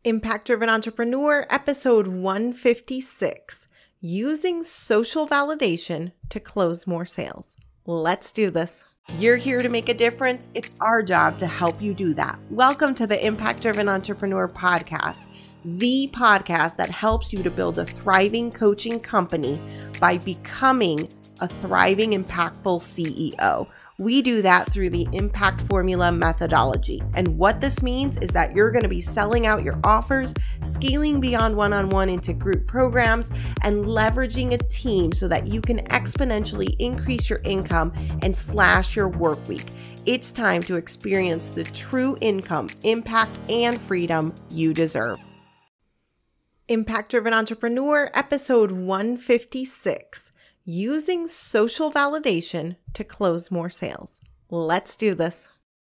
Impact Driven Entrepreneur, episode 156, using social validation to close more sales. Let's do this. You're here to make a difference. It's our job to help you do that. Welcome to the Impact Driven Entrepreneur podcast, the podcast that helps you to build a thriving coaching company by becoming a thriving, impactful CEO. We do that through the Impact Formula methodology. And what this means is that you're going to be selling out your offers, scaling beyond one-on-one into group programs, and leveraging a team so that you can exponentially increase your income and slash your work week. It's time to experience the true income, impact, and freedom you deserve. Impact Driven Entrepreneur, episode 156. Using social validation to close more sales. Let's do this.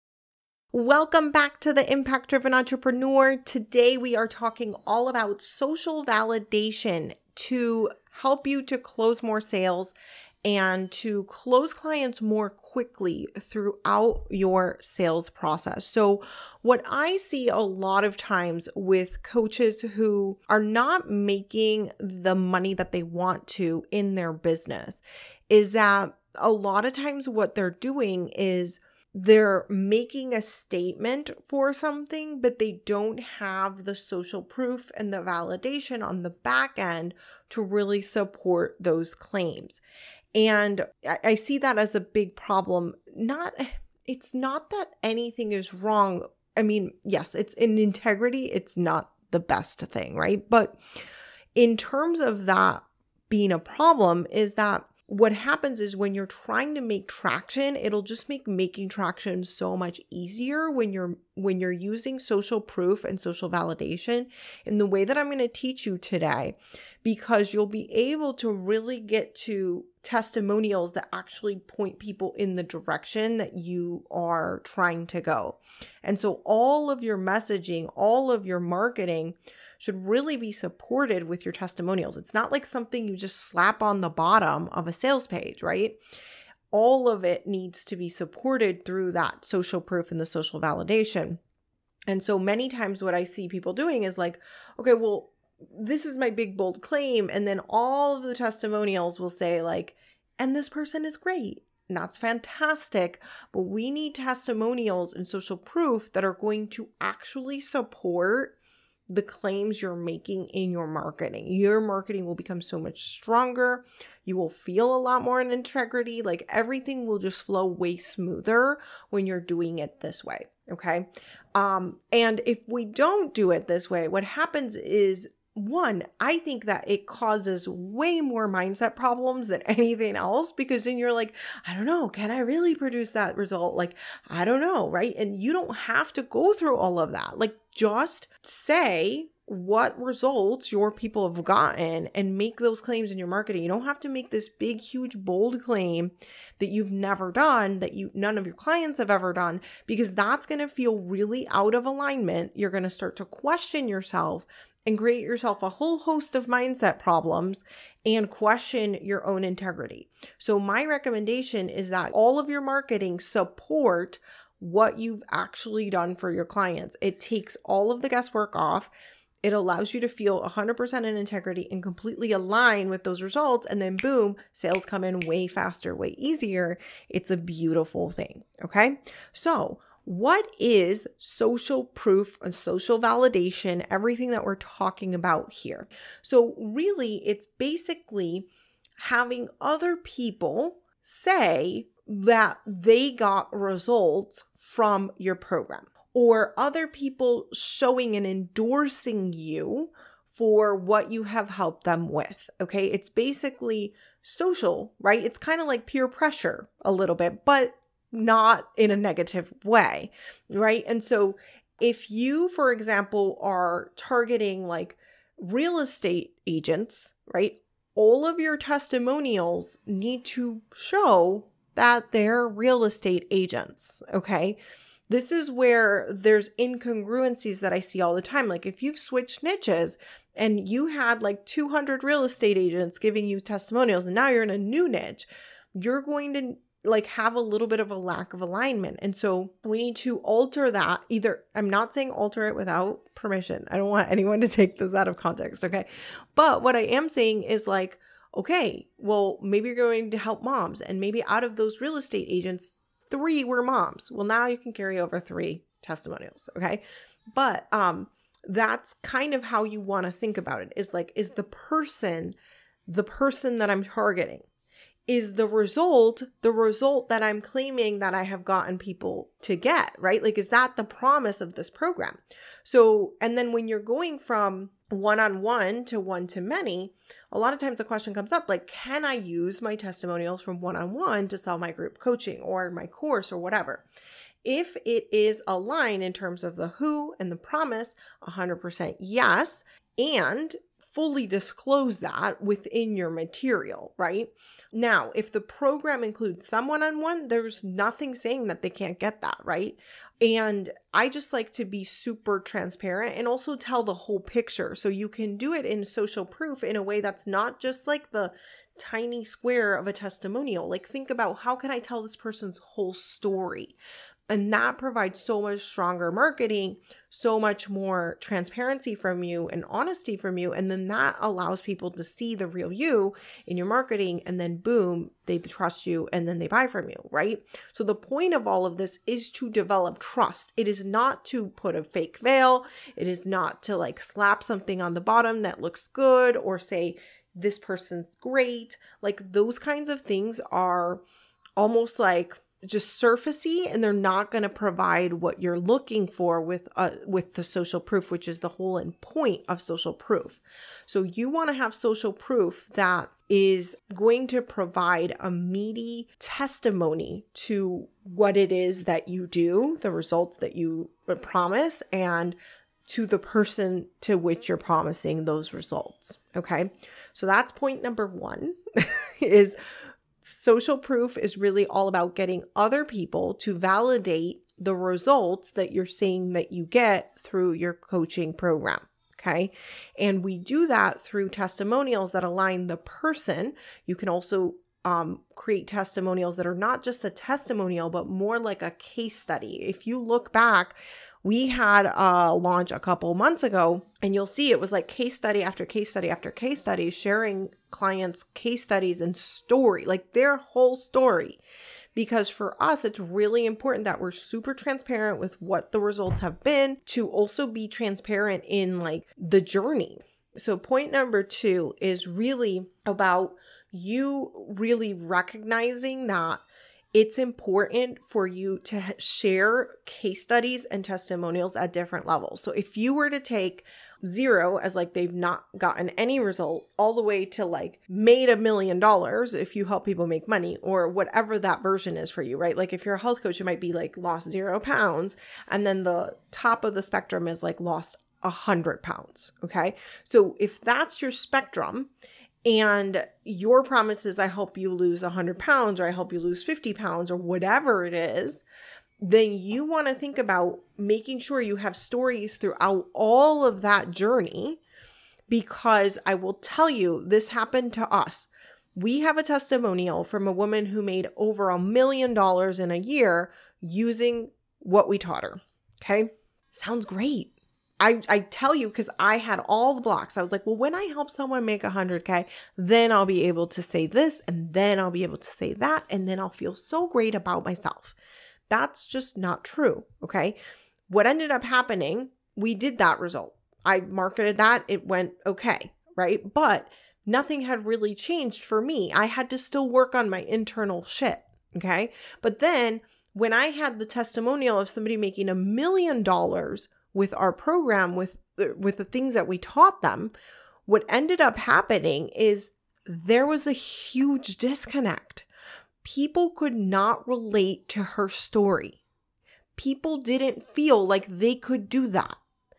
Welcome back to the Impact Driven Entrepreneur. Today we are talking all about social validation to help you to close more sales and to close clients more quickly throughout your sales process. So what I see a lot of times with coaches who are not making the money that they want to in their business is that a lot of times what they're doing is they're making a statement for something, but they don't have the social proof and the validation on the back end to really support those claims. And I see that as a big problem. It's not that anything is wrong. I mean, yes, it's in integrity. It's not the best thing, right? But in terms of that being a problem is that what happens is when you're trying to make traction, it'll just make making traction so much easier when you're using social proof and social validation in the way that I'm going to teach you today, because you'll be able to really get to testimonials that actually point people in the direction that you are trying to go. And so all of your messaging, all of your marketing should really be supported with your testimonials. It's not like something you just slap on the bottom of a sales page, right? All of it needs to be supported through that social proof and the social validation. And so many times what I see people doing is like, okay, well, this is my big, bold claim. And then all of the testimonials will say like, and this person is great. And that's fantastic. But we need testimonials and social proof that are going to actually support the claims you're making in your marketing. Your marketing will become so much stronger. You will feel a lot more in integrity. Like everything will just flow way smoother when you're doing it this way. Okay. And if we don't do it this way, what happens is, one, I think that it causes way more mindset problems than anything else, because then you're like, I don't know, can I really produce that result? Like, I don't know, right? And you don't have to go through all of that. Like, just say what results your people have gotten and make those claims in your marketing. You don't have to make this big, huge, bold claim that you've never done, that none of your clients have ever done, because that's going to feel really out of alignment. You're going to start to question yourself and create yourself a whole host of mindset problems and question your own integrity. So my recommendation is that all of your marketing support what you've actually done for your clients. It takes all of the guesswork off. It allows you to feel 100% in integrity and completely align with those results. And then boom, sales come in way faster, way easier. It's a beautiful thing. Okay. So what is social proof and social validation, everything that we're talking about here? So really, it's basically having other people say that they got results from your program, or other people showing and endorsing you for what you have helped them with. Okay. It's basically social, right? It's kind of like peer pressure a little bit, but not in a negative way, right? And so if you, for example, are targeting like real estate agents, right? All of your testimonials need to show that they're real estate agents, okay? This is where there's incongruencies that I see all the time. Like if you've switched niches and you had like 200 real estate agents giving you testimonials and now you're in a new niche, you're going to like have a little bit of a lack of alignment. And so we need to alter that. Either, I'm not saying alter it without permission. I don't want anyone to take this out of context. Okay. But what I am saying is like, okay, well, maybe you're going to help moms, and maybe out of those real estate agents, 3 were moms. Well, now you can carry over 3 testimonials. Okay. But, that's kind of how you want to think about it, is like, is the person that I'm targeting? Is the result that I'm claiming that I have gotten people to get, right? Like, is that the promise of this program? So, and then when you're going from one-on-one to one-to-many, a lot of times the question comes up, like, can I use my testimonials from one-on-one to sell my group coaching or my course or whatever? If it is aligned in terms of the who and the promise, 100% yes, and fully disclose that within your material, right? Now, if the program includes some one-on-one, there's nothing saying that they can't get that, right? And I just like to be super transparent and also tell the whole picture. So you can do it in social proof in a way that's not just like the tiny square of a testimonial. Like, think about, how can I tell this person's whole story? And that provides so much stronger marketing, so much more transparency from you and honesty from you. And then that allows people to see the real you in your marketing. And then boom, they trust you and then they buy from you, right? So the point of all of this is to develop trust. It is not to put a fake veil. It is not to like slap something on the bottom that looks good or say, this person's great. Like, those kinds of things are almost like just surfacey, and they're not going to provide what you're looking for with the social proof, which is the whole and point of social proof. So you want to have social proof that is going to provide a meaty testimony to what it is that you do, the results that you promise, and to the person to which you're promising those results. Okay. So that's point number 1 is social proof is really all about getting other people to validate the results that you're saying that you get through your coaching program. Okay. And we do that through testimonials that align the person. You can also create testimonials that are not just a testimonial, but more like a case study. If you look back, we had a launch a couple months ago, and you'll see it was like case study after case study after case study, sharing clients' case studies and story, like their whole story. Because for us, it's really important that we're super transparent with what the results have been, to also be transparent in like the journey. So point number 2 is really about you really recognizing that it's important for you to share case studies and testimonials at different levels. So if you were to take 0 as like they've not gotten any result, all the way to like made $1 million if you help people make money, or whatever that version is for you, right? Like if you're a health coach, it might be like lost 0 pounds. And then the top of the spectrum is like lost 100 pounds. Okay. So if that's your spectrum, and your promise is I help you lose 100 pounds, or I help you lose 50 pounds, or whatever it is, then you want to think about making sure you have stories throughout all of that journey. Because I will tell you, this happened to us. We have a testimonial from a woman who made over $1 million in a year using what we taught her. Okay. Sounds great. I tell you, because I had all the blocks. I was like, well, when I help someone make 100K, then I'll be able to say this, and then I'll be able to say that, and then I'll feel so great about myself. That's just not true. Okay. What ended up happening, we did that result. I marketed that. It went okay. Right. But nothing had really changed for me. I had to still work on my internal shit. Okay. But then when I had the testimonial of somebody making $1 million with our program, with the things that we taught them, what ended up happening is there was a huge disconnect. People could not relate to her story. People didn't feel like they could do that.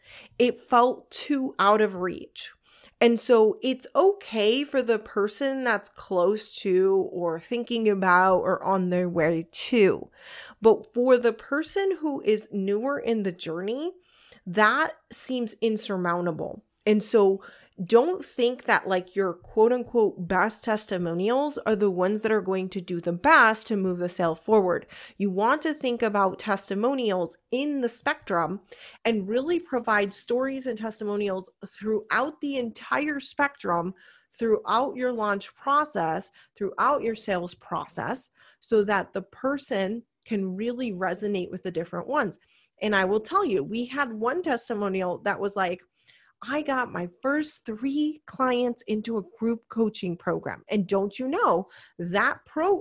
It felt too out of reach. And so it's okay for the person that's close to or thinking about or on their way to. But for the person who is newer in the journey, that seems insurmountable. And so don't think that like your quote unquote best testimonials are the ones that are going to do the best to move the sale forward. You want to think about testimonials in the spectrum and really provide stories and testimonials throughout the entire spectrum, throughout your launch process, throughout your sales process, so that the person can really resonate with the different ones. And I will tell you, we had one testimonial that was like, I got my first 3 clients into a group coaching program. And don't you know, that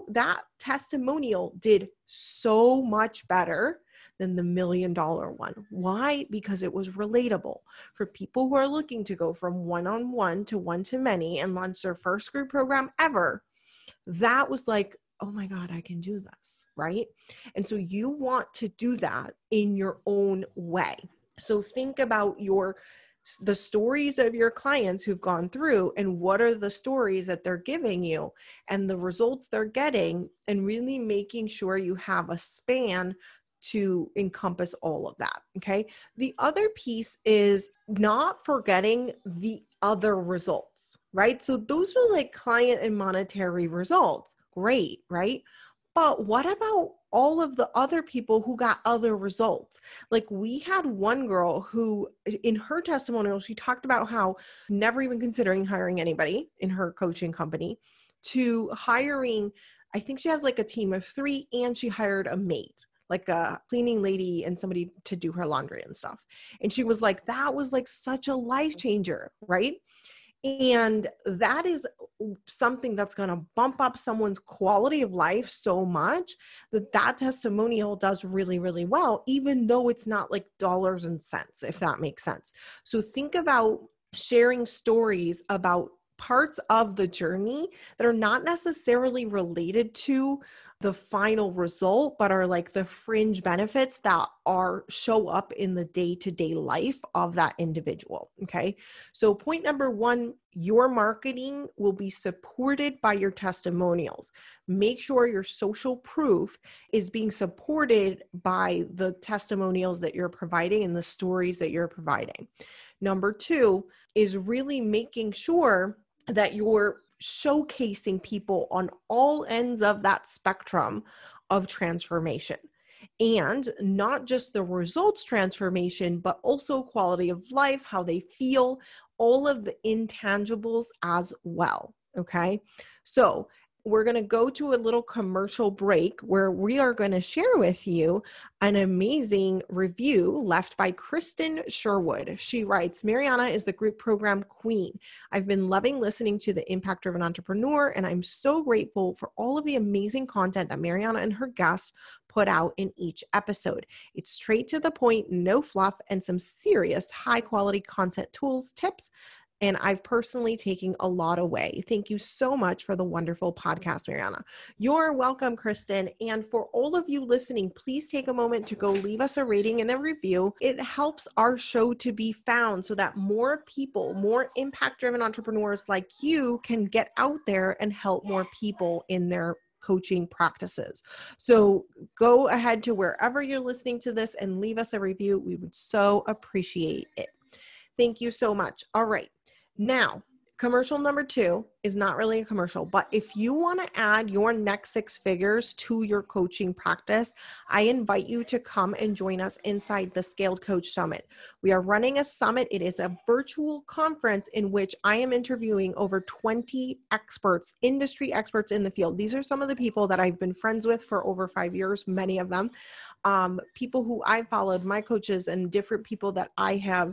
testimonial did so much better than the $1 million one. Why? Because it was relatable for people who are looking to go from one-on-one to one-to-many and launch their first group program ever. That was like, oh my God, I can do this, right? And so you want to do that in your own way. So think about the stories of your clients who've gone through and what are the stories that they're giving you and the results they're getting, and really making sure you have a span to encompass all of that. Okay. The other piece is not forgetting the other results, right? So those are like client and monetary results. Great, right? But what about all of the other people who got other results? Like we had one girl who in her testimonial, she talked about how never even considering hiring anybody in her coaching company to hiring, I think she has like a team of 3 and she hired a maid, like a cleaning lady and somebody to do her laundry and stuff. And she was like, that was like such a life changer, right? And that is something that's going to bump up someone's quality of life so much that testimonial does really, really well, even though it's not like dollars and cents, if that makes sense. So think about sharing stories about parts of the journey that are not necessarily related to the final result, but are like the fringe benefits that show up in the day-to-day life of that individual. Okay. So point number 1, your marketing will be supported by your testimonials. Make sure your social proof is being supported by the testimonials that you're providing and the stories that you're providing. Number 2 is really making sure that you're showcasing people on all ends of that spectrum of transformation, and not just the results transformation, but also quality of life, how they feel, all of the intangibles as well. Okay. So we're going to go to a little commercial break where we are going to share with you an amazing review left by Kristen Sherwood. She writes, Mariana is the group program queen. I've been loving listening to the Impact Driven Entrepreneur, and I'm so grateful for all of the amazing content that Mariana and her guests put out in each episode. It's straight to the point, no fluff, and some serious high quality content tools, tips, and I've personally taken a lot away. Thank you so much for the wonderful podcast, Mariana. You're welcome, Kristen. And for all of you listening, please take a moment to go leave us a rating and a review. It helps our show to be found so that more people, more impact-driven entrepreneurs like you can get out there and help more people in their coaching practices. So go ahead to wherever you're listening to this and leave us a review. We would so appreciate it. Thank you so much. All right. Now, commercial number 2 is not really a commercial, but if you want to add your next 6 figures to your coaching practice, I invite you to come and join us inside the Scaled Coach Summit. We are running a summit. It is a virtual conference in which I am interviewing over 20 experts, industry experts in the field. These are some of the people that I've been friends with for over 5 years, many of them, people who I followed, my coaches, and different people that I have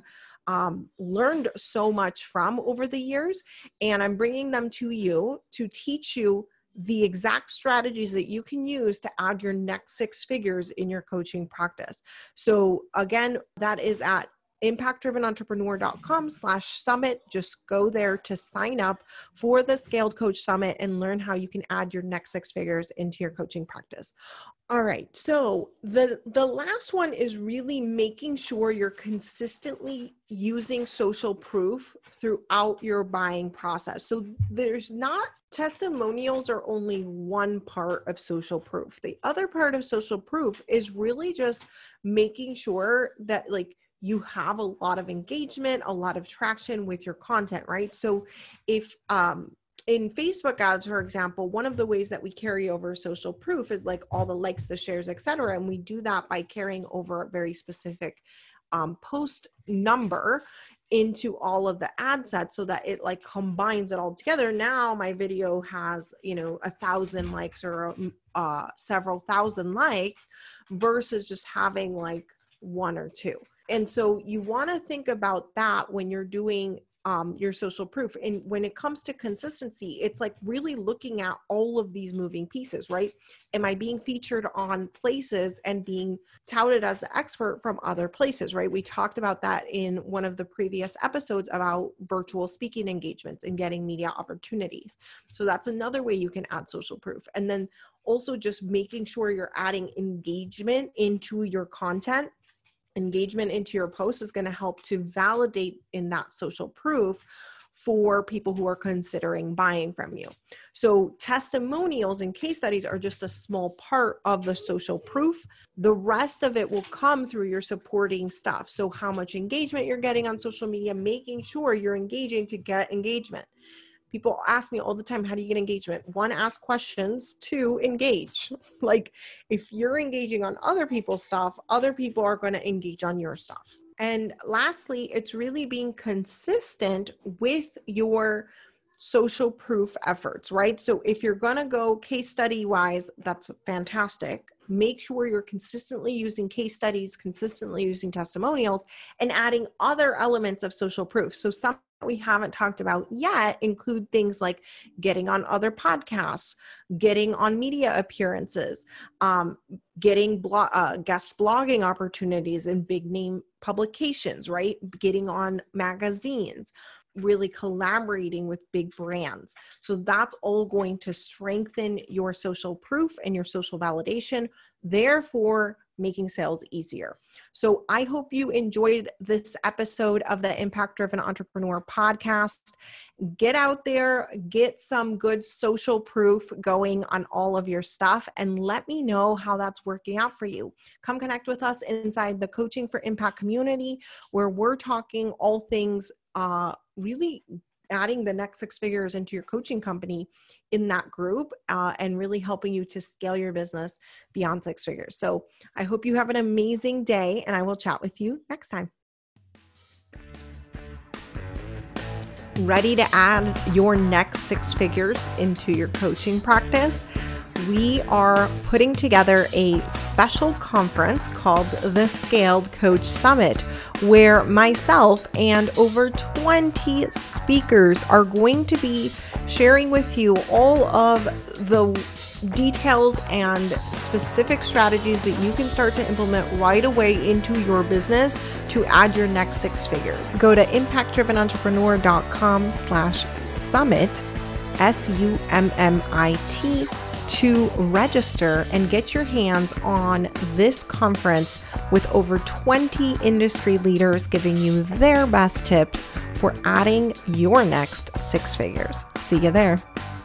learned so much from over the years. And I'm bringing them to you to teach you the exact strategies that you can use to add your next 6 figures in your coaching practice. So again, that is at impactdrivenentrepreneur.com/summit. Just go there to sign up for the Scaled Coach Summit and learn how you can add your next 6 figures into your coaching practice. All right. So the last one is really making sure you're consistently using social proof throughout your buying process. So testimonials are only one part of social proof. The other part of social proof is really just making sure that like you have a lot of engagement, a lot of traction with your content, right? So if in Facebook ads, for example, one of the ways that we carry over social proof is like all the likes, the shares, etc. And we do that by carrying over a very specific post number into all of the ad sets so that it like combines it all together. Now my video has, 1,000 likes or several thousand likes versus just having like one or two. And so you want to think about that when you're doing your social proof. And when it comes to consistency, it's like really looking at all of these moving pieces, right? Am I being featured on places and being touted as the expert from other places, right? We talked about that in one of the previous episodes about virtual speaking engagements and getting media opportunities. So that's another way you can add social proof. And then also just making sure you're adding engagement into your content. Engagement into your post is going to help to validate in that social proof for people who are considering buying from you. So testimonials and case studies are just a small part of the social proof. The rest of it will come through your supporting stuff. So how much engagement you're getting on social media, making sure you're engaging to get engagement. People ask me all the time, how do you get engagement? 1, ask questions. 2, engage. Like if you're engaging on other people's stuff, other people are going to engage on your stuff. And lastly, it's really being consistent with your social proof efforts, right? So if you're going to go case study wise, that's fantastic. Make sure you're consistently using case studies, consistently using testimonials, and adding other elements of social proof. So some we haven't talked about yet include things like getting on other podcasts, getting on media appearances, getting guest blogging opportunities in big name publications, right? Getting on magazines, really collaborating with big brands. So that's all going to strengthen your social proof and your social validation, therefore making sales easier. So I hope you enjoyed this episode of the Impact Driven Entrepreneur podcast. Get out there, get some good social proof going on all of your stuff, and let me know how that's working out for you. Come connect with us inside the Coaching for Impact community, where we're talking all things really adding the next 6 figures into your coaching company in that group and really helping you to scale your business beyond 6 figures. So I hope you have an amazing day, and I will chat with you next time. Ready to add your next 6 figures into your coaching practice? We are putting together a special conference called the Scaled Coach Summit, where myself and over 20 speakers are going to be sharing with you all of the details and specific strategies that you can start to implement right away into your business to add your next 6 figures. Go to impactdrivenentrepreneur.com/summit, SUMMIT, to register and get your hands on this conference with over 20 industry leaders giving you their best tips for adding your next 6 figures. See you there.